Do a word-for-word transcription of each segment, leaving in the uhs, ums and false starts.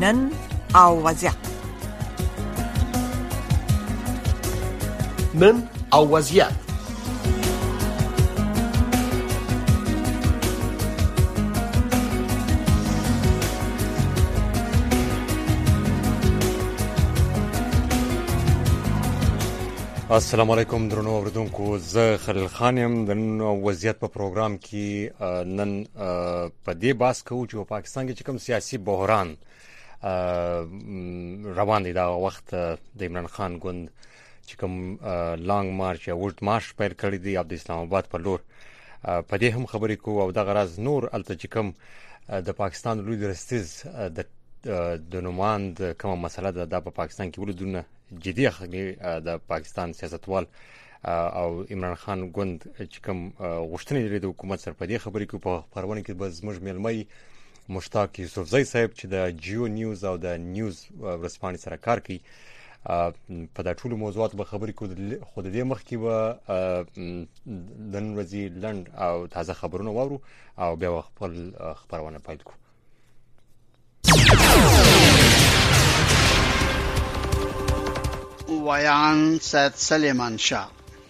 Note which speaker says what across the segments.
Speaker 1: نن او وضعیت.
Speaker 2: نن او وضعیت.
Speaker 3: السلام علیکم درنو اوریدونکو، زه خلیل خان یم. د نن وضعیت په پروګرام کې نن په دې بحث کوو چې په پاکستان کې کوم سیاسي بحران روان دی. دا وخت د عمران خان ګوند چې کوم لانګ مارچ یا وډ مارچ پیل کړی دی د اسلام آباد په لور، په دې هم خبرې کوو او د غراض نور الته چې کوم د پاکستان لوی درستیز د د نوماند کومه مسله ده د په پاکستان کې ولودونه جدي اخلي د پاکستان سیاستوال او عمران خان ګوند چې کوم غوښتنې لري د حکومت سره. په دې خبرې کې په خبرونه کې به زموږ ملمي مشتاق یوسفزی صاحب چې د جیو نیوز او د نیوز ورسپانې سره کار کوي په دا ټول موضوعات به خبرې کوو. خو د دې مخکې به د نن ورځې لنډ او تازه خبرونه واورو او بیا خپل خبرونه پیل کوو.
Speaker 4: ویان سید سلیمان شاه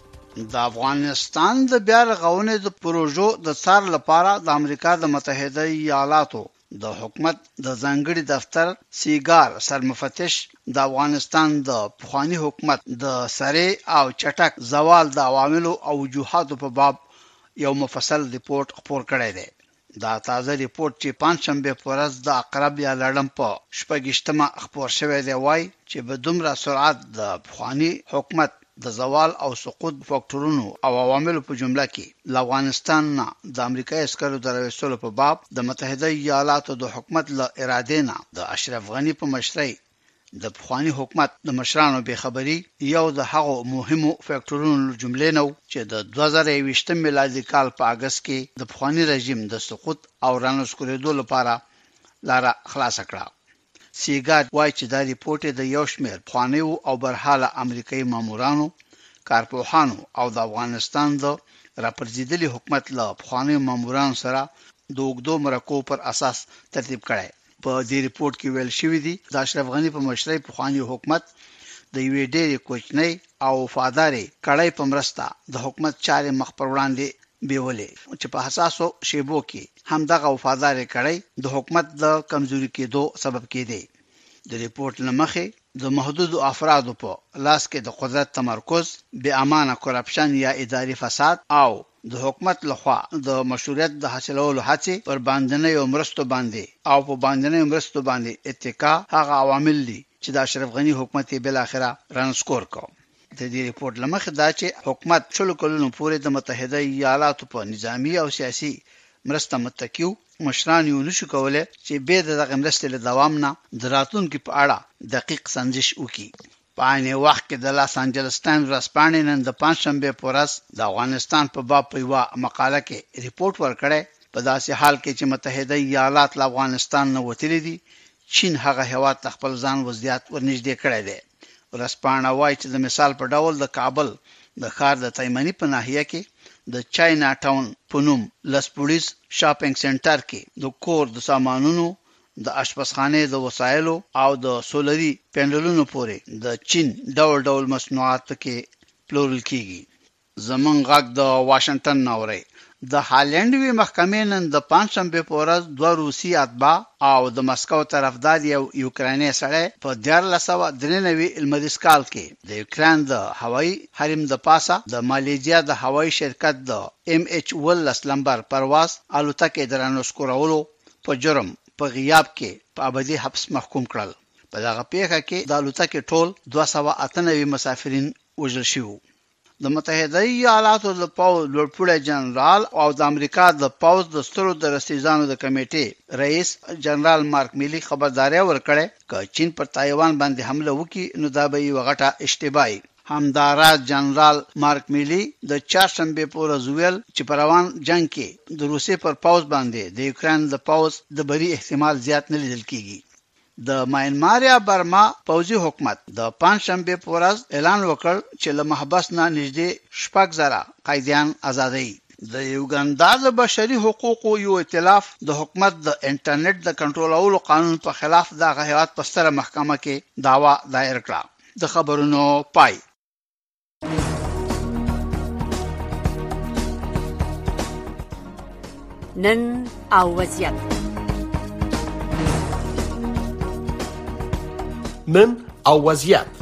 Speaker 4: د افغانستان د بیا رغونې د پروژو د څار لپاره د امریکا د متحده ایالاتو د حکومت د ځانګړي دفتر سیګار سرمفتش د افغانستان د پخوانی حکومت د سره او چټک زوال د عواملو او وجوهاتو په باب یو مفصل ریپورت خپور کړی دی. دا تازه ریپورت چې پنځشنبه په ورځ د اقرب یا لړم په شپږشتمه خپور شوی دی وایي چې به دومره سرعت د پخوانی حکومت د زوال او سقوط فاکټورونو او عواملو په جمله کې ل افغانستان نه د امریکای عسکرو د راوستلو په باب د متحده ایالاتو د حکومت له اراده نه د اشرف غنی په مشرۍ د پخوانی حکومت د مشرانو به خبري یو د هغو مهمو فاکټورونو جملې نو چې د دوه زره یوویشت میلادي کال په اگست کې د پخوانی رژیم د سقوط او رانسکورېدو لپاره لاره خلاص کړه. سیګار وايي چې دا ریپورت د یو شمېر پخوانی او برحاله امریکایي مامورانو، کارپوهانو او د افغانستان د راپرځېدلي حکومت له پخوانی مامورانو سره د اوږدو مرکو پر اساس ترتیب کړي. په دې ریپورت کې ویل شوی دی د اشرف غنی په مشرۍ پخوانی حکومت د یوې ډېرې کوچنۍ او وفادارې کړۍ په مرسته د حکومت چارې مخ پر وړاندې بیولې چې په حساسو شیبو کې هم دغه وفادارې کړۍ د حکومت د کمزوري کېدو سبب کېده. د ریپورت لمخې د محدود افرادو په لاس کې د قدرت تمرکز، بې امانه کرپشن یا اداري فساد او د حکومت لخوا د مشروعیت د حاصلولو هڅې پر باندنۍ او مرستو باندې او په باندنۍ مرستو باندې اتکا هغه عوامل دي چې د اشرف غنی حکومت بل اخره رانسکور کو. د دې ریپورت لمخې دا چې حکومت شلو کلونو پورې د متحده ایالاتو په نظامی او سیاسي مرسته متکیو مشران یو نشو کولای چې به دغه مرستې له دوام نه د راتلونکو په اړه دقیق سنجش وکړي. په عین وخت کې د لاس انجلس ټایمز ورځپاڼې نن د پنځشنبه په ورځ د افغانستان په باب په یوه مقاله کې ریپورت ورکړی په داسې حال کې چې متحده ایالات له افغانستان نه وتلي دي، چین هغه هیواد خپل ځان وضعیت ورنږدې کړی دی. ورځپاڼه وايي چې د مثال په ډول د کابل د ښار د تایمنی په ناحیه کې د چاینا ټاون په نوم لس پولیس شاپینګ سنټر کې د کور د سامانونو، د اشپزخانه د وسایلو او د سولري پینډلونو پورې د چین ډول ډول مصنوعات کې پلورل کیږي. زمون غږ د واشنگټن نوري د هالندوي محکمې نن د پنځشنبه په ورځ دوه روسي اتباع او د مسکو طرفدار یو یوکراني سړی په دیارلس سوه درې نوي المدیس کال کې د یوکران د هوایي حریم د پاسه د مالیزیا د هوایي شرکت د ام ایچ ولس لمبر پرواز الوتکې درانسکورولو په جرم په غیاب کې په ابدي حبس محکوم کړل. په دغه پیښه کې د الوتکې ټول دوه سوه اته نوي مسافرین وژل شوي. د متحده ایالاتو د پوځ لوړپوړی جنرال او د امریکا د پوځ د سترو د رسیدانو د کمیټې رئیس جنرال مارک میلی خبرداري ورکړه چې چین پر تایوان باندې حمله وکړي نو دا به یو غټه اشتباهي. همداراز جنرال مارک میلی د چهارشنبه په ورځ ویل چې په روان جنگ کې د روسیې پر پوځ باندې د یوکران د پوځ د بری احتمال زیات نه لیدل کیږي. د ماینمار یا برما پوځي حکومت د پنځشنبه په ورځ اعلان وکړ چې له محبس نه نږدې شپږ زره قیدیان آزادوي. د یوګاندا د بشري حقوقو یو ائتلاف د حکومت د انټرنیټ د کنټرولولو قانون په خلاف د هیواد په ستره محکمه کې دعوا دایر کړه. د خبرونو پای.
Speaker 1: نن او وضعیت.
Speaker 2: نن او وضعیت.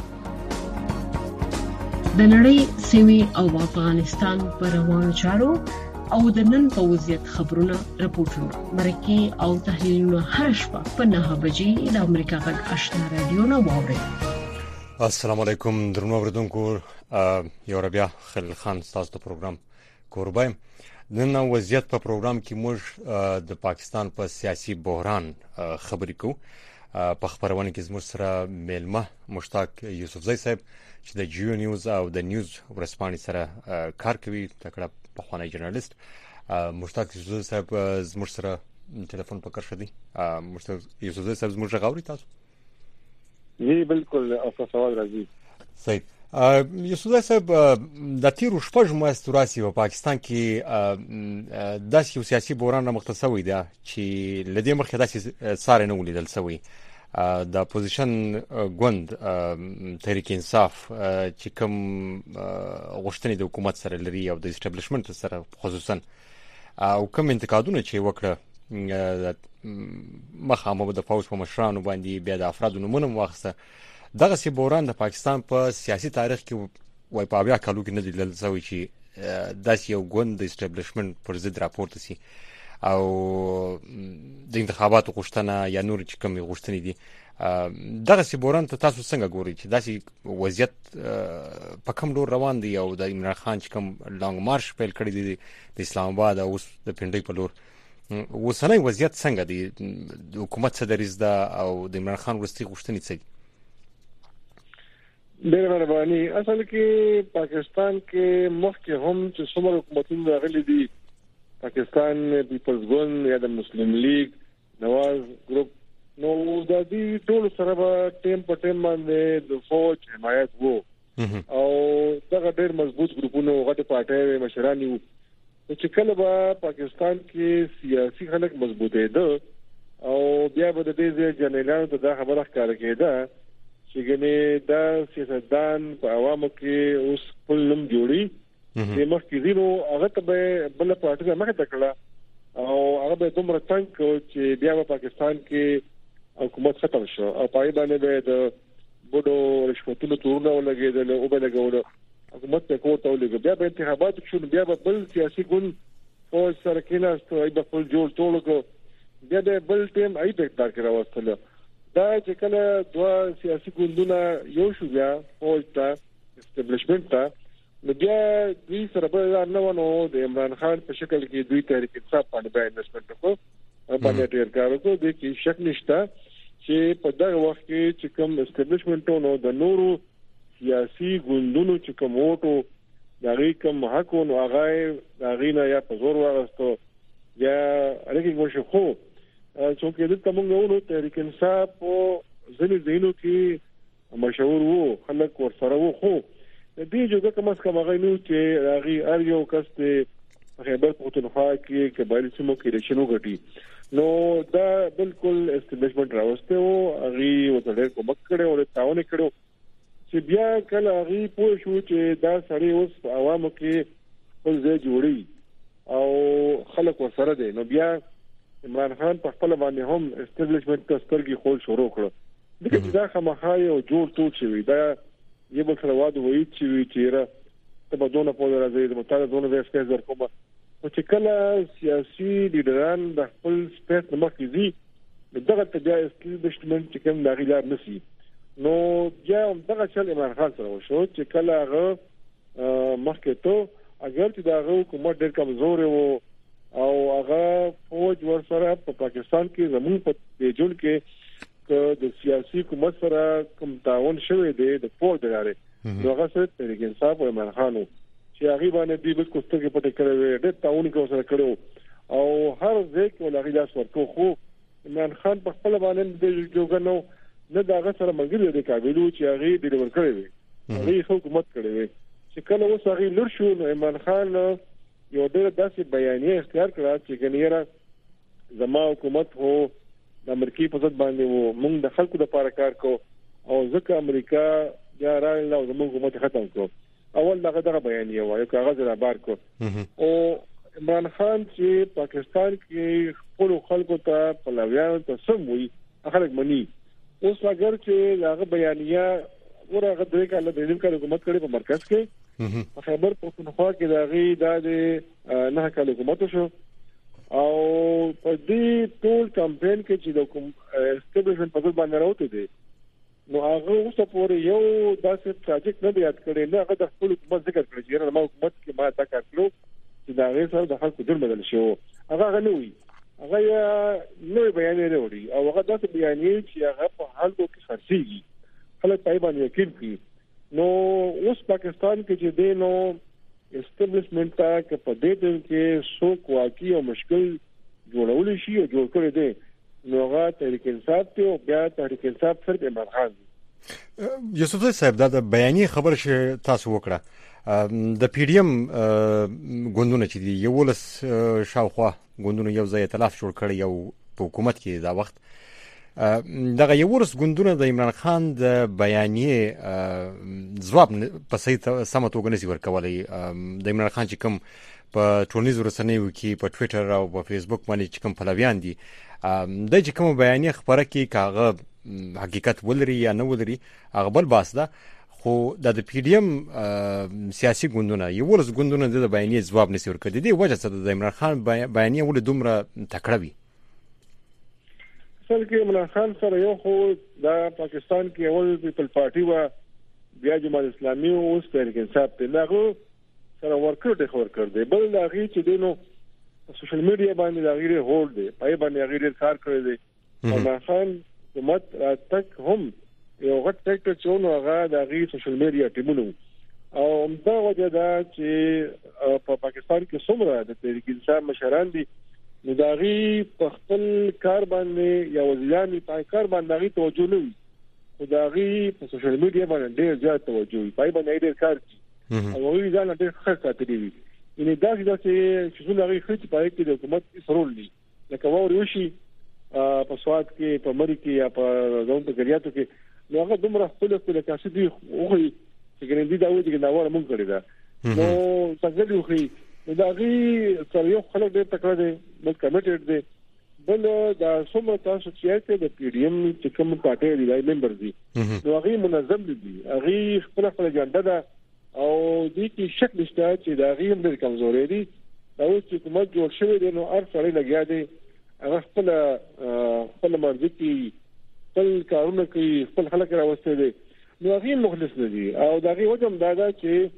Speaker 5: د نړۍ سیمې او افغانستان پر روانو چارو او د نن په وضعیت خبرونه راپورټونه مرکه او تحلیلونه هر شپه په نهه بجې د امریکا غږ آشنا رادیو نه واوري.
Speaker 3: السلام علیکم درنو اوریدونکو، یو ربیا خلیل خان تاسو ته پروګرام کوربایم. نن او وضعیت په پروګرام کې موږ د پاکستان په سیاسي بحران خبرې کوو. په خبرونه کې زموږ سره میلمه مشتاق یوسفزی صاحب چې د جیو نیوز او د نیوز ورسپانې سره کار کوي، تکړه پخوانی ژورنالیست. مشتاق یوسفزی صاحب زموږ سره ټلیفون په کار شدي. مشتاق یوسفزی صاحب زموږ غاوري تاسو؟
Speaker 6: جی بالکل، اوسه سوال راځي.
Speaker 3: صحیح. یوسفزی صاحب د تیرو شپږ میاشتو راځي په پاکستان کې داسې یو سیاسي بحران رامخته شوی دی چې لدې مخکې داسې ساره نه ولیدل شوی. د اپوزیشن ګوند تحریک انصاف چې کوم غوښتنې د حکومت سره لري او د اسټابلیشمنت سره خصوصا او کوم انتقادونه چې وکړه مخامه د فوج په مشرانو باندې بیا د افرادو نومونه واخسته، دغه سی بحران د پاکستان په سیاسي تاریخ کې وای په بیا کالو کې نه دی لیدل شوی چې داسې یو ګوند د اسټابلیشمنت پر ضد راپورته سي او د انتخاباتو غوښتنه یا نور چې کوم غوښتنې دي. دغه سی بحران ته تاسو څنګه ګورئ چې داسې وضعیت په کوم لور روان دی او د عمران خان چې کوم لانګ مارش پیل کړی دی د اسلام آباد او د پنډۍ په لور، اوسنی وضعیت څنګه دی؟ د حکومت څه دریځ ده او د عمران خان وروستۍ غوښتنې څه دي؟
Speaker 6: ډېر مهرباني. اصل کې پاکستان کې مخکې هم چې څومره حکومتونه راغلي دي، پاکستان پیپلز ګوند یا د مسلم لیگ، نواز ګروپ، نو د دې ټول سره به ټیم په ټیم باندې د فوج حمایت وو او دغه ډېر مضبوط ګروپونه غټه پارټي مشران یو چې کله به پاکستان کې سیاسي خلک مضبوطه ده او بیا به د دې جنرالانو ته دا خبره ښکاره کېده چې ګنې دا سیاستدان په عوامو کې اوس خپل نوم جوړي د مخکې زیرو هغه ته به بل پارټي مخه تکړه او هغه به دومره څنګه چې بیا په پاکستان کې حکومت ختم شو او پای باندې به د بډو رشوتونو تورونه ولګېدل او به لګول حکومت ته کوته ولګ بیا به انتخابات شو، بیا به بل سیاسي ګوند او سره کېناست او به خپل جوړ ټول کو بیا به بل ټیم ای په اقتدار کې راوستل. دا چې کله دوه سیاسي ګوندونه یو شو بیا او تا اسټابلیشمنت تا نو بیا دوی سره به نه ونه د عمران خان په شکل کې دوی تحریک انصاف باندې به انویسټمنت وکړو او باندې ډیر کار وکړو. د کې شک نشته چې په دغه وخت کې چې کوم اسټابلیشمنټونو د نورو سیاسي ګوندونو چې کوم وټو دغه کوم حق او هغه دغه نه یا په زور واغستو یا هغه کوم خو څوک دې کومه ورو تحریک انصاف او ځینې ځینو کې مشهور وو خلک ورسره وو، خو دې جوګه کوم څه کومه نو چې هغه ار یو کس ته خیبر پختونخوا کې قبایلی سیمو کې رشنو غټي نو دا بالکل اسټابلیشمنت راوسته او هغه وتړل کوم کړه او تعاون کړو چې بیا کله هغه پوه شو چې دا سړی اوس عوامو کې خپل ځای جوړي او خلک ورسره دي. نو بیا عمران خان په خپل باندې هم اسټابلیشمنت تسترګي خول شروع کړو. دغه دا خمخای او جوړ ټول شوی دا یو بل سره واده وایي چې چیرې ته په دونه په راځي د متاله دونه د اسکیز ورکوم او چې کله سیاسي لیډران د خپل سپیس مخکې دي دغه ته بیا اسټابلیشمنت چې کوم دغه لار نسی نو بیا دغه چل عمران خان سره وشو چې کله هغه مخکې ته اگر چې دغه حکومت ډېر کمزور وو او هغه فوج ورسره په پاکستان کې زمون په جوړ کې د سیاسي حکومت سره کوم تعاون شوی دی د فوج لاره نو هغه سره تحریک انصاف او عمران خان چې هغه باندې د بالکل ستګي پټ کړو د تعاون کو سره کړو او هر ځای کې ولغی لاس ورکو، خو عمران خان په خپل باندې د جوګنو نه دغه سره مګر دی کابلو چې هغه ډیلیور کړی وي هغه حکومت کړی وي چې کله اوس هغه لور شو نو عمران خان یو ډېر داسې بیانیه اختیار کړه چې ګنیره زما حکومت هو د امریکای په ضد باندې وو، موږ د خلکو لپاره کار کوو او ځکه امریکا یا راغله او زموږ حکومت ختم کړ. اول دغه دغه بیانیه و، یو کاغذ را بار کړ او عمران خان چې پاکستان کې خپل خلکو ته پلویان ته سم وي خلک مني. اوس اگر چې هغه بیانیه ورغه د کال د دې کال حکومت کړي په مرکز کې خبر پښتونخوا کې داغي د نه کال حکومت شو او په دې ټول کمپاین کې چې د کوم اسټابلیشمنت په ځای باندې راوته دي نو هغه اوس په یو داسې پروجیکټ نه دی یاد کړی نه هغه د خپل حکومت ذکر کړی چې ما حکومت کې ما تا کار کړو چې دا غي سره د خلکو جوړ بدل شو. هغه غنوي هغه نوې بیان لري او هغه داسې بیان چې هغه په خلکو کې خرڅيږي خلک پای باندې یقین کوي. نو اوس پاکستان کې چې دینو اسټابلیشمنت تا کې په دې ټیم کې څوک واقعي او مشکل جوړول شي او جوړ کړی دی نو هغه تحریک انصاف ته او بیا تحریک انصاف سره عمران خان.
Speaker 3: یوسف صاحب دا د بیانیه خبر چې تاسو وکړه د پی ډی ایم ګوندونه چې دی یو ولس شاوخوا ګوندونه یو ځای ائتلاف جوړ کړی یو په حکومت کې دا وخت دغه یو ورس ګوندونه د عمران خان د بیانیه ځواب په صحیح سمه توګه نشي ورکولای. د عمران خان چې کوم په ټولنیزو رسنیو کې په ټوئیټر او په فیسبوک باندې چې کوم پلویان دي د چې کوم بیانیه خبره کې کاغه حقیقت ولري یا نه ولري هغه بل باس ده، خو د پی ډی ایم سیاسي ګوندونه یو ورس ګوندونه د بیانیه ځواب نشي ورکړي. دی وجه څه د عمران خان بیانیه ولې دومره تکړه وي؟
Speaker 6: اصل کې عمران خان سره یو خو دا پاکستان کې اول پیپل پارټي و بیا جماعت اسلامي او اوس تحریک انصاف ته لاغو سره ورکړ د خور کړ دی. بل دا غي چې دینو سوشل میډیا باندې دا غیر هولډ دی پای باندې غیر کار کړی دی. عمران خان حکومت تک هم یو غټ فیکټر چونو هغه دا غي سوشل میډیا ټیمونو او دا وجه دا چې په پاکستان کې څومره د تحریک انصاف مشران دي نو دا غي په خپل کار باندې یا وزیران په کار باندې غي توجه نه وي خو دا غي په سوشل میډیا باندې ډېر زیات توجه وي پای باندې ډېر کار کوي او وی ځان ډېر ښه ساتي وي. ان دا چې چې څنګه غي خېټ پای کې د حکومت سرول دي لکه ووري وشي په سواد کې په مری کې یا په ځون په ګریاتو کې نو هغه دومره خپل خپل کاسې دي خو چې ګرندې دا وایي چې دا وره مونږ کړی دا نو څنګه دی خو دا غي سره یو خلک ډېر تکړه دي بل کمیټډ دي بل دا څومره تاسو چې د پی ډی ایم چې کوم پارټي دی ممبر دي نو هغه منظم دي هغه خپل خپل اجنډا ده او دې کې شک نشته چې دا غي هم د کمزوري دي دا چې کومه جوړ شوی دی نو هر څړې لګیا دي هغه خپل خپل مرضی کې خپل کارونه کوي خپل خلک راوستي دي نو هغه مخلص دي او دا غي وجه دا ده چې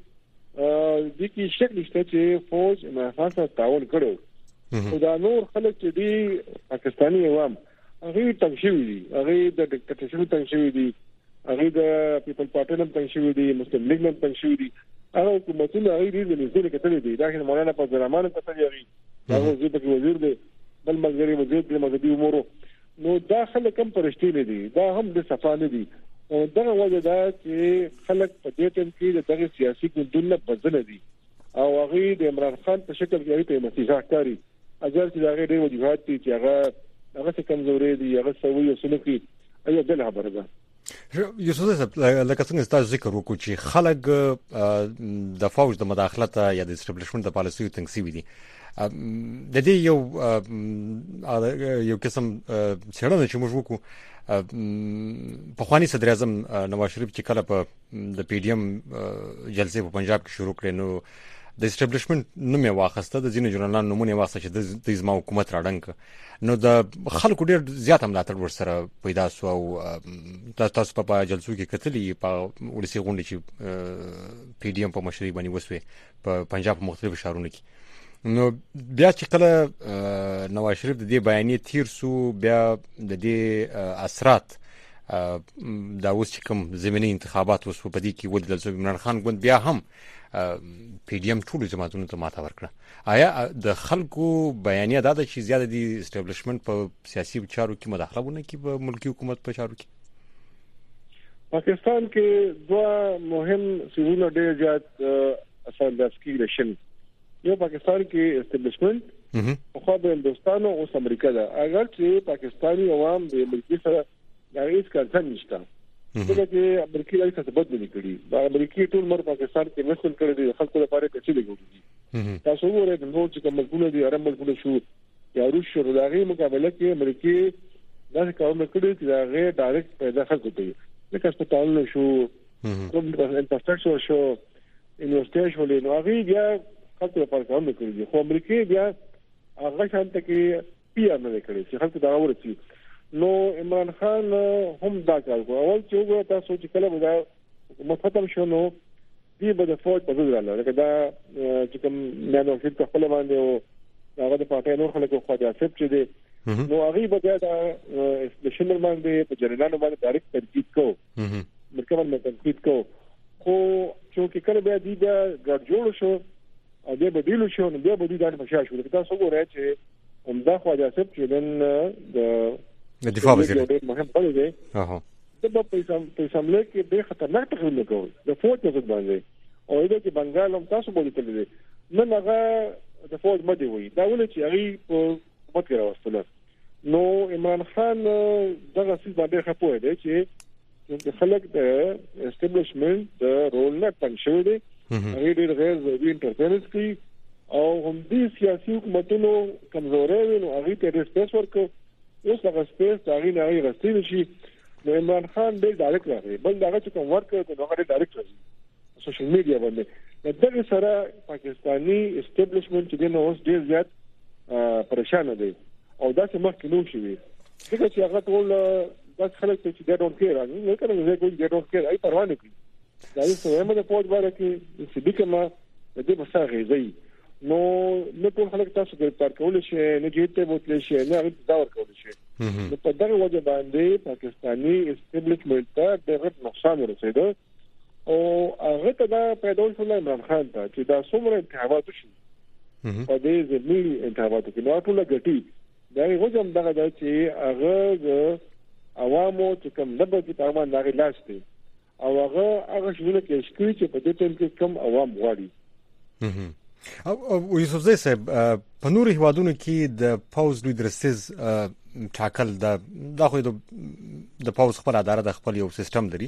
Speaker 6: د کی شک نشته چې فوج مخاصه تعاون کړو او دا نور خلک چې دی پاکستاني عوام هغه تنشوي دي هغه د ډیکټیټرشپ تنشوي دي هغه د پیپل پارټي نم تنشوي دي مسلم لیگ نم تنشوي دي هغه حکومتونه هغه دې د نږدې کتلې دي دا چې مولانا په زرامان کتلې هغه هغه زه په وزیر دی بل مګری وزیر د مددي امور نو دا خلک هم پرشتي نه دي دا هم د صفانه دي او دغه وجه دا چې خلک په دې ټیم کې دغه سیاسي ګوندونه بدل دي او هغه د عمران خان په شکل کې په مسیحا کاری اجر چې هغه ډېر وجوهات دي چې هغه هغه څه کمزوري دي هغه سوي او سلوکي ايو بل خبره ده.
Speaker 3: یوسف صاحب لکه څنګه تاسو ذکر وکړو چې خلک د فوج د مداخلت یا د اسټابلیشمنت د پالیسي تنګسي دي د دې یو یو قسم څېړنه چې موږ وکړو په خواني صدر اعظم نواز شریف چې کله په د پی ډی ایم جلسې په پنجاب کې شروع کړي نو د اسټابلیشمنت نوم یې واخسته د ځینو جنرالانو نومونه واخسته چې د زما حکومت راډنګ نو د خلکو ډېر زیات ملاتړ ورسره پیدا شو او تاسو په جلسو کې کتلې په ولسی غونډه چې پی ډی ایم په مشرۍ باندې وسوي په پنجاب په مختلفو ښارونو کې نو بیا چې کله نواز شریف د دې بیانیه تیر سو بیا د دې اثرات دا اوس چې کوم زمینی انتخابات وسو په دې کې ولیدل شو عمران خان ګوند بیا هم پی ډی ایم ټول جماعتونو ته ماته ورکړه. آیا د خلکو بیانیه دا ده چې زیاده دي اسټابلیشمنت په سیاسي چارو کې مداخله ونه کوي په ملکی حکومت په چارو کې؟
Speaker 6: پاکستان کې دوه مهم سیزونه ډېر زیات اثر انداز کیږي. یو پاکستان کې اسټابلیشمنت خو د هندستان او امریکا دا اگر چې پاکستانی عوام د امریکا سره دا هیڅ کار نشته دغه چې امریکا یې څه ثبت نه کړی دا امریکا ټول مر پاکستان کې مسل کړی د خلکو لپاره کچې لګوي تاسو وګورئ د نور چې کوم ملکونه دي عرب ملکونه شو یا روس شو دغه مقابله کې امریکا دا کوم کړی چې دا غیر ډایرکټ پیدا خلکو ته لکه هسپتالونه شو کوم د انفراستراکچر شو انویسټیشن شو نو هغه بیا خلکو لپاره کوم کړی خو امریکا بیا هغه شانته کې پی ار نه کړی چې خلکو دا ورته نو عمران خان هم دا کار کوي اول چې وګورئ تاسو چې کله به دا حکومت ختم شو نو دی به د فوج په ځای راغله لکه دا چې کوم نه نو چې خپل باندې او هغه د پاتې نور خلکو خو دا سپ چې دی نو هغه به دا اسپیشل باندې په جنرالانو باندې ډایرکټ تنقید کو مرکه باندې تنقید کو خو چې کله به دی دا ګډ جوړ شو او دې بدیل شو نو بیا به دی دا مشا شو لکه تاسو وګورئ چې هم دا خو دا سپ چې نن د
Speaker 3: د دفاع وزیر
Speaker 6: مهم بل دی اها د په سم په سمله کې به خطرناک تخیل کوي د فوج په باندې او دا چې بنگال هم تاسو بولی تل دي نن هغه د فوج مده وي دا ول چې هغه په حکومت کې راوستل نو عمران خان دغه څه باندې خپوي دی چې چې خلک د اسټابلیشمنت د رول نه پنځوي دي هغه ډېر غیر ضروري انټرفیرنس کوي او هم دې سیاسي حکومتونو کمزوري نو هغه ته ریسپیکټ ورکړي اوس هغه سپیس هغه نه هغه غستې نشي نو عمران خان ډېر ډایرکټ راغی بل دا چې کوم ورک نو هغه ډایرکټ راځي سوشل میډیا باندې دغه سره پاکستانی اسټابلیشمنت چې نو اوس ډېر زیات پریشان دي او دا چې مخکې نو شي دغه چې هغه ټول د خلک چې د ډون کې راځي نو کنه زه کوم د ډون کې راځي پروا نه کوي دا یو څه هم د فوج باندې کې چې دکمه د دې مساغې زی نو نو ټول خلک تاسو ګرفتار کول شي نه جیته بوتل شي نه هغه دا ور کول شي نو په دغه وجه باندې پاکستانی اسټابلیشمنت ته ډېر نقصان ورسېد او هغه ته دا پیدا شول عمران خان ته چې دا څومره انتخابات شي په دې ځمې انتخابات کې نو ټول غټي دا یو ځم دغه د چې هغه عوامو چې کوم نه به په اړه نه غلاستي او هغه هغه شنو کې شکوي چې په دې ټیم کې کم عوام غواړي
Speaker 3: او یوسف زئی صاحب په نور هیوادونو کې د پاوز لوی درستیز ټاکل د د خو د پاوز خپل اداره د خپل یو سیستم لري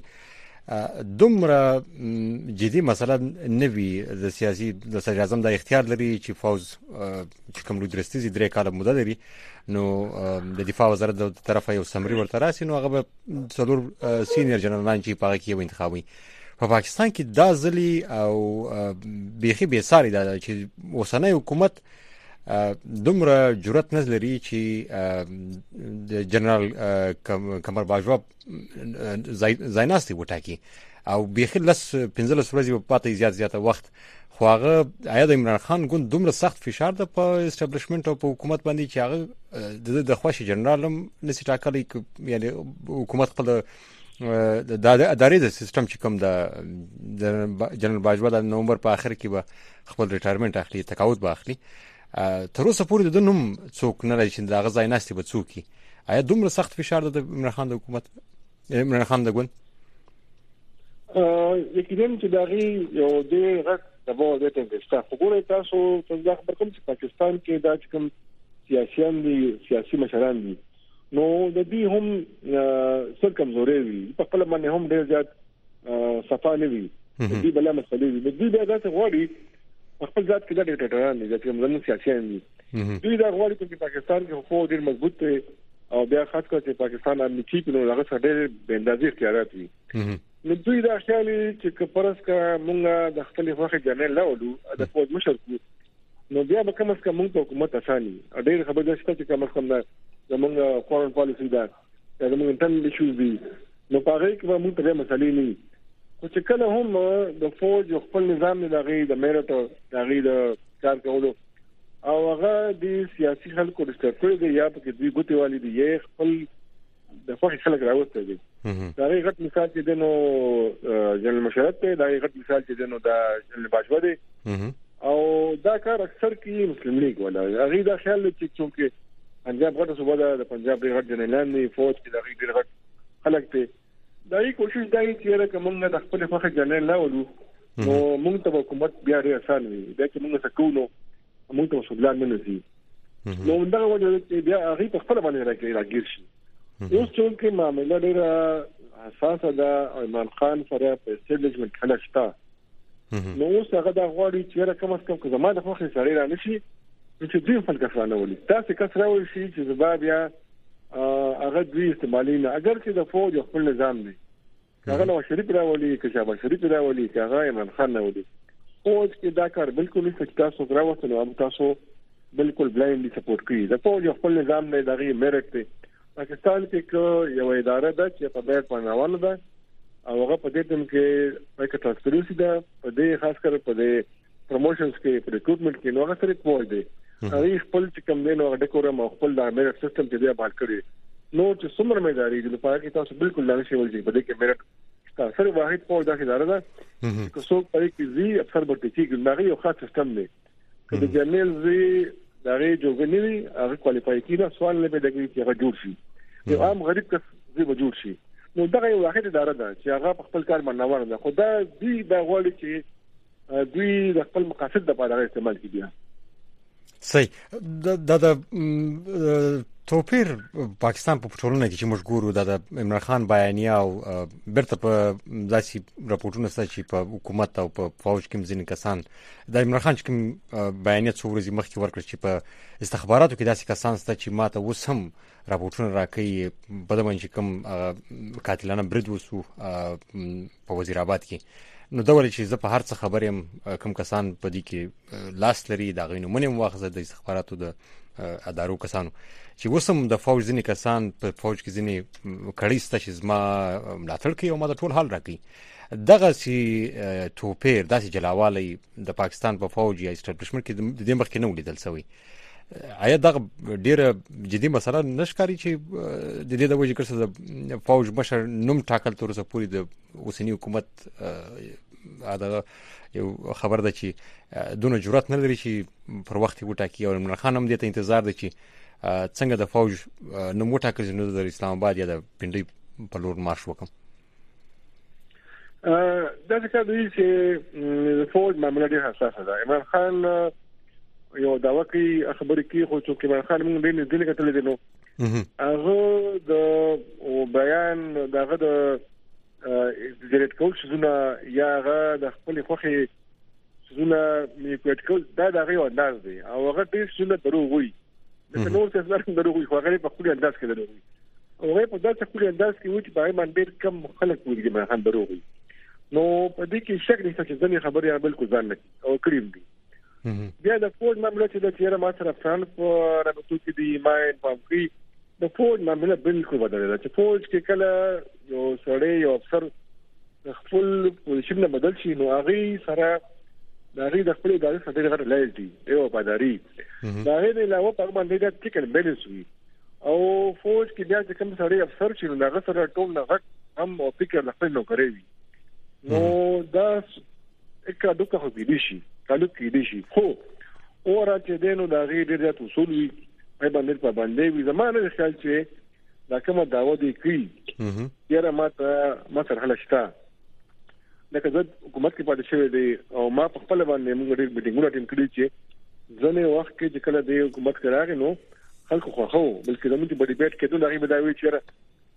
Speaker 3: دومره جدي مسله نه وی د سیاسي د صدر اعظم د اختیار لري چې پاوز چې کوم لوی درستیز درې کاله موده لري نو د دفاع وزارت د طرفه یو سمري ورته راسي نو هغه څلور سینیئر جنرالان چې پاره کې انتخابي په پاکستان کې دا ځلی او بیخي به ساري دا چې اوسنۍ حکومت دومره جرأت نه لري چې د جنرال کمر باجوا زایناستی وټاکي او بیخي لس پنځلس ورځې په پاتې زیات زیاته وخت خو هغه آیا د عمران خان ګوند دومره سخت فشار ده په اسټابلیشمنت او په حکومت باندې چې هغه د خوښ جنرال هم نسی ټاکلی یعنی حکومت خپل د ادارې د سیستم چې کوم د جنرال باجوا د نومبر په اخر کې به خپل ریټایرمنټ اخلي تقاعد به اخلي تر اوسه پورې د نوم څوک نه لري چې دا غځای ناشتي به څوک آیا دومره سخت فشار د عمران خان د حکومت عمران خان د ګوند
Speaker 6: یقینا چې دا غي یو ډېر غټ دباو د ټینګستا وګورئ تاسو څنګه دا خبر کوم چې پاکستان کې دا کوم سیاسيان دي سیاسي مشران دي نو د دې هم سر کمزوري وي په خپل باندې هم ډېر زیات صفا نه وي د دې بل مسلې دي د دې دا څه غواړي خپل ځات کې د ډیکټاتوران دي چې موږ سیاسيان دي دوی دا غواړي چې پاکستان کې خو ډېر مضبوط او بیا خاص کر چې پاکستان امنیتي په لغه سره ډېر بندازي اختیارات وي نو دوی دا خیال چې کپرس کا مونږه د خپل خوخه جنرال لاولو د فوج مشر کو نو بیا به کوم څه کوم حکومت اساني ډېر خبر ده چې کوم څه کوم زمونږ فورن پالیسی دا زمونږ انټرنل ایشوز دي نو پاره کې به موږ ته مسلې نه خو چې کله هم د فوج خپل نظام نه لغې د میرټ لغې د کار کولو او هغه د سیاسي خلکو د سترګو دی یا په دوی ګوتې والی دی یې خپل د فوج خلک راوځي دي دا یو غټ مثال چې دنو جنرال مشرت ته دا یو غټ مثال چې دنو دا جنرال باجوا دی او دا کار اکثر کې مسلم لیگ ولا هغه دا خیال چې چونکه پنجاب غټه صوبه ده د پنجاب غټ جنرالان دی فوج کې دا غیر غټ خلک ته دا یو کوشش دی چې راکمنګ د خپل فخر جنرال لاولو نو موږ ته حکومت بیا ډیر آسان وي دا چې موږ سکو نو موږ ته مسؤلیت نه نسی نو دا وجه چې بیا هغه په خپل باندې راکې راګیر شي اوس چې کوم معاملې ډېره حساسه ده عمران خان سره په سټیټمنټ کله شته نو اوس هغه دا غواړي چې کوم څه کوم زما د خوښي سره را نشي چې دوی خپل کسرانه ولي تاسو کسراوي شي چې زبا بیا هغه دوی استعمالي نه اگر چې د فوج خپل نظام دی هغه نو شریف راولي که شابه شریف راولي که هغه عمران خان راولي فوج کې دا کار بالکل نشي تاسو راوځنه او تاسو بالکل بلایندلی سپورټ کوي د فوج خپل نظام نه دغه میرټ دی پاکستان کې یو اداره ده چې په بیت باندې روانه ده او هغه په دې ټیم کې پای کې ترانسپیرنسي ده په دې خاص کر په دې پروموشنز کې په ریکروټمنټ کې نو هغه سره کوی دی هغه خپل چې کوم دی نو هغه ډیکورم او خپل د میرټ سیستم کې دی بحال کړی نو چې څومره مېداري د لپاره کې تاسو بالکل لاندې شي ولې په دې کې میرټ تاسو واحد په دغه اداره ده چې څوک پرې کې زی افسر به ټیټي ګناغي او خاص سیستم دی چې د جنرال زی دغه جوګنی هغه کوالیفای کیږي سوال نه به دغه کې هغه جوړ شي یو عام غریب کس زی به جوړ شي نو دغه یو واحد اداره ده چې هغه په خپل کار باندې روان ده خو دا دی دا غواړي چې دوی د خپل مقاصد لپاره استعمال کړي
Speaker 3: صحیح دا د توپیر پاکستان په ټولنه کې چې موږ ګورو د عمران خان بیانیه او برته په داسې راپورټونه ستاسو چې په حکومت او په فوج کې ځینې کسان د عمران خان چې کوم بیانیه څو ورځې مخکې ورکړ چې په استخباراتو کې داسې کسان ستاسو چې ماته اوس هم راپورټونه راکړي په دمن چې کوم قاتلانه برید وسو په وزیر آباد کې نو دا ولې چې زه په هر څه خبر یم کوم کسان په دې کې لاس لري دا غوینه مونږ واخزه د استخباراتو د ادارو کسانو چې وسم د فوج ځینې کسان په فوج کې ځینې کړي ست چې زما ملاتړ کوي او ما د ټول حال راکړي دغه سي توپیر داسې جلاوالي د پاکستان په فوج یا اسټابلیشمنت کې د دې مخ کې نه ولیدل شوی آیا دغه ډیره جدي مسله نشکاري چې د دې د وجې کړه د فوج مشر نوم ټاکل تر اوسه پورې د اوسنی حکومت دا یو خبر ده چې دونه جرأت نه لري چې پر وخت وټاکي او عمران خان هم دې ته انتظار دی چې څنګه د فوج نوم وټاکل نو د اسلام آباد یا د پنډي په لور مارش وکم
Speaker 6: دا څه کوي چې فوج معاملې ډېر حساسه ده عمران خان یو دا وکی خبرې کې خو چې عمران خان موږ دې نه دې کتل دي نو هغه د بیان دغه د زیرت کول شزونه یا هغه د خپل خوخي شزونه میپټ کول دا دغه یو انداز دی او هغه دې شزونه دروغ وي د نور څه ځل دروغ وي خو هغه په خپل انداز کې دروغ وي او هغه په داسې خپل انداز کې وي چې باندې باندې کم خلک وي چې ما هم دروغ وي نو په دې کې شک نشته چې ځنې خبرې بالکل ځان نه او کریم دي بیا د فوج معاملې چې د چیرې ما سره فرانس په رابطو کې دی ماین پامکري د فوج معاملې بالکل بدله ده چې فوج کې کله یو سړی یو افسر خپل پوزیشن نه بدل شي نو هغه سره د هغه د خپل ادارې سره ډېر لایلټي یو پاداري دا هغه علاوه په باندې د ټیکل بیلنس وي او فوج کې بیا چې کوم سړی افسر شي نو هغه سره ټول نه غټ هم او فکر نه خپل نو کوي نو دا اکا دوکه خو دي شي تعلق کې دي شي خو اورا چې دینو دا غي ډېر ځات اصول وي په باندې په باندې وي زمانه خیال چې دا کومه داوا دي کوي یاره ماته ما سره هلشتا لکه زه حکومت کې پاتې شوی دی او ما په خپل باندې موږ ډېر میټینګونه ټیم کړی چې ځنې وخت کې چې کله د حکومت کې راغی نو خلکو خو خو بلکې زموږ په ډیبیټ کې دوه غي بداوي چې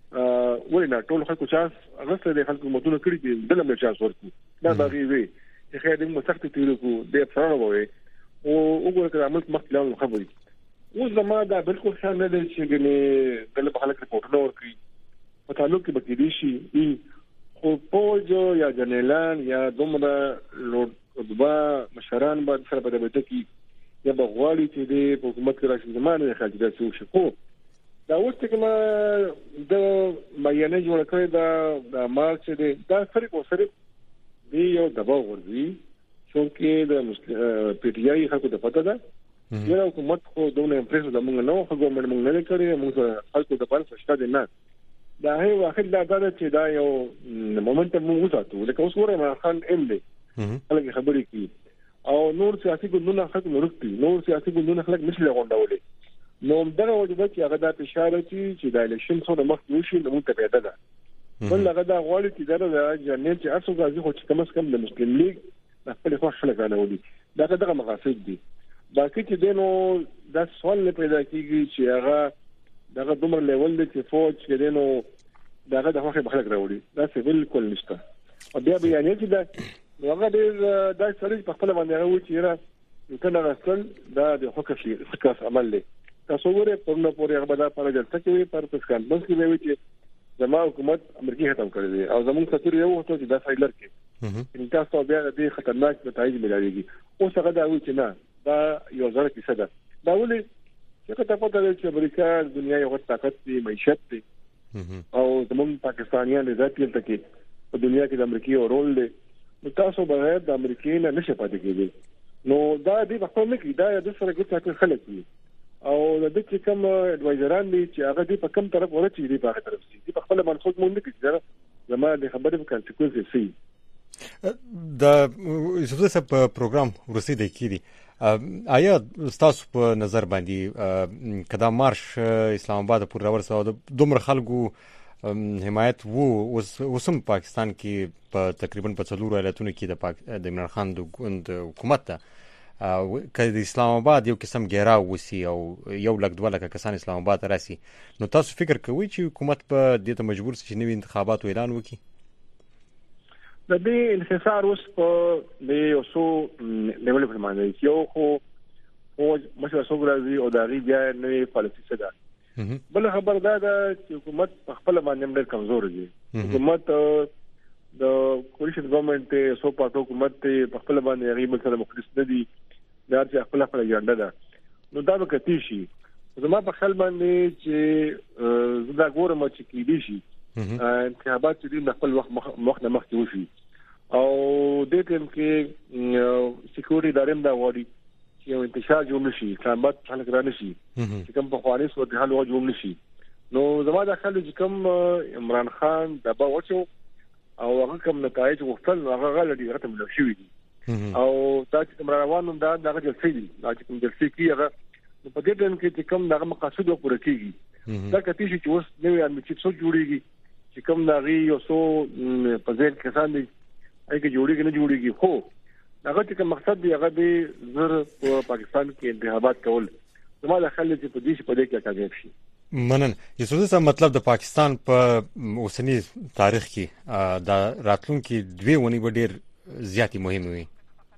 Speaker 6: ولې نه ټول خلکو چانس هغه د خلکو متونه کړی دي دلته مې چانس ورکو دا باغی وي چې خیر دې مو سخت تیرو کو د افسرانو وي او وګوره چې عمل مخکې له خبرې اوس زما دا بالکل خیال نه دی چې ګنې دلته په خلک رپورټونه ورکړي په تعلق کې بکې دي شي خو فوج یا جنرالان یا دومره لوډبا مشران باندې سره په دې کې یا بغواړي چې د حکومت کې راشي زمانه خلک دا څه شي خو دا اوس چې کومه د بیانې جوړ کړی دا د مارچ دی دا فرق وسره دی یو دباو ورځي چې د پی ټی آی خلکو ته پته ده یو حکومت خو دونه امپریس د موږ نو خو ګورنمنت موږ نه کړی موږ خلکو د پاره څه دی نه دا هی واخد دا دا چې دا یو مومنټ موږ وساتو لکه اوس ورته ما خان ام دی هغه خبرې کی او نور سیاسي ګوندونه خلک نورتي نور سیاسي ګوندونه خلک نشي غونډولې نو دغه وجه چې هغه د اشاره چې د الیکشن څو مخ وشي نو ته پیدا ده بل هغه دا غواړي چې دا د جنرال چې اسو غازي خو چې کم از کم د مسلم لیگ خپل خو خلک غواړي دا دغه مقاصد دي باقي چې دینو دا سوال نه پیدا کیږي چې هغه دغه دومره لیول دی چې فوج کې دینو دغه د خوښه بخلک راوړي دا څه بالکل نشته. او بیا بیا نه چې دا هغه ډېر دا سړي په خپل باندې هغه و چې را یو کنه راستل دا د حکم شي حکم عمل دی. تاسو ګورئ پرونه پورې هغه به دا پر جلسه کې پر پس کانفرنس کې وی چې زموږ حکومت امریکای ختم کړی دی او زموږ سفیر یو وخت چې دا فایلر کې ان تاسو بیا د خطرناک نتایج ملایږي. اوس هغه دا و چې نه دا یو ځل کې څه ده دا ولې چې کته پته ده چې امریکا دنیا یو طاقت دی معیشت دی او زموږ پاکستانیان د ذاتي تکي په دنیا کې د امریکای رول دی. نو تاسو به د امریکای نه نشه پاتې کېږئ. نو دا دې په خپل کې دا د سره ګټه خلک دي او د دې کوم اډوایزران دي چې هغه دې په کوم طرف ورته دي په هغه طرف دي په خپل منصوب مونږ کې چې زما د خبرې په کانسیکوئنس سي
Speaker 3: د یوسف صاحب پروګرام ورسې د کیدی آیا تاسو په نظر باندې کدا مارش اسلام آباد پورې ورسره د دومره خلکو حمایت وو وسم پاکستان کې په تقریبا په څلورو ایالتونو کې د د عمران خان د حکومت ته کله د اسلام آباد یو قسم ګیرا وسی او یو لک دوه لک کسان اسلام آباد راسي. نو تاسو فکر کوئ چې حکومت په دې ته مجبور شي چې نوي انتخابات اعلان وکړي؟
Speaker 6: د دې انحصار اوس په د اوسو لیول په باندې یو خو او مشه سوګرازي او داغي بیا نوې پالیسي څه ده. بل خبر دا ده چې حکومت خپل باندې ډېر کمزور دی. حکومت د کولیشن ګورنمنت سو پاتو حکومت په خپل باندې غیب سره مخلص نه دي دا چې خپل خپل ایجنډا ده. نو دا به کتی شي زما په خپل باندې چې زدا ګورم چې کې دي شي انتخابات چې د خپل وخت مخ نه مخ وشي او د دې کې سکیورټي دارم دا وړي چې یو انتشار جوړ نشي انتخابات خلک را نشي چې کوم په خواني صورت حال جوړ نشي. نو زما د خلک چې کوم عمران خان دبا وچو او هغه کوم نتایج وختل هغه غلطي غته ملو شوی دي او دا چې عمران روانو دا دغه جلسې دي دا چې کوم جلسې کیږي په دې ډول کې چې کوم دغه مقاصد پوره کیږي دا کتي چې اوس نوې انمچې څو جوړيږي چې کوم دغه یو څو په ځین کسان دي اګه جوړیږي نه جوړیږي خو هغه چې مقصد دی هغه د زر په پاکستان کې انتخابات کول زما د خلک چې په دې په دې کې کامیاب شي.
Speaker 3: منن یوسف صاحب مطلب د پاکستان په اوسنی تاریخ کې د راتلونکو دوی ونی به ډیر زیاتې مهمه وي.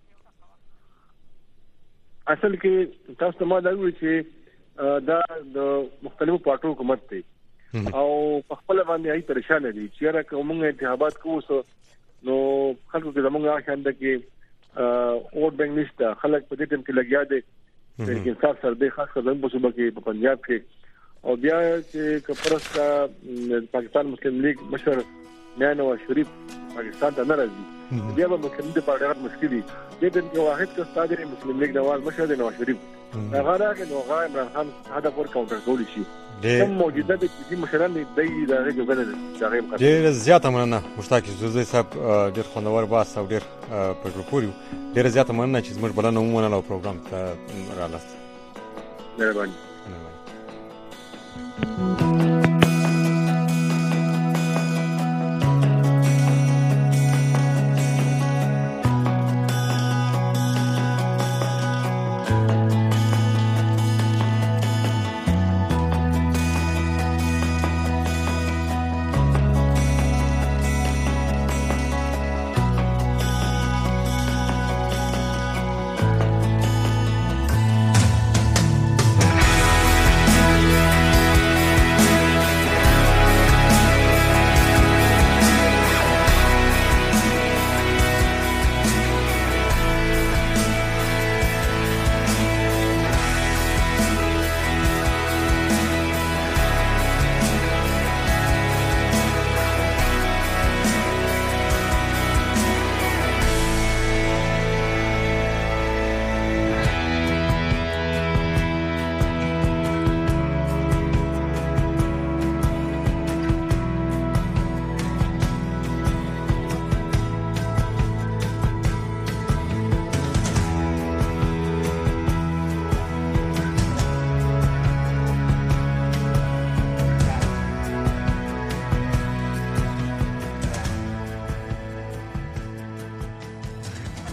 Speaker 6: اصل کې تاسو ما دا وایي چې دا د مختلفو پارټو حکومت دی او په خپل باندې هي پریشان دي چې را کومه انتخابات کوو نو خلکو کې زمونږ آشانده کې اور بنګ نشته خلک په دې ټیم کې لګیا دي چې انصاف سره د خاص خدمت په صوبه کې په پنجاب کې او بیا چې کپرس کا پاکستان مسلم لیگ مشر میاں نواز شریف پاکستان ته ناراضي بیا به مسلم دي پارټیات مشکل دي د دې کې واحد کا صادر مسلم لیگ نواز مشر د نواز شریف هغه راغی نو هغه عمران خان هدا پر کاونټر کولی شي کوم موجوده د کسی مشران دی دغه جوړنه دا غیم
Speaker 3: ډیر زیاته مننه مشتاق زوزي صاحب ډیر خوندور باس او ډیر په پوریو ډیر زیاته مننه چې زموږ بلنه ومنله او پروګرام ته رالاست.
Speaker 6: مهرباني.
Speaker 3: Thank you.